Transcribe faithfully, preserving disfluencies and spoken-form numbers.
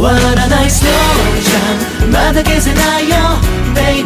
わらないスローじゃまだ消せないよベイ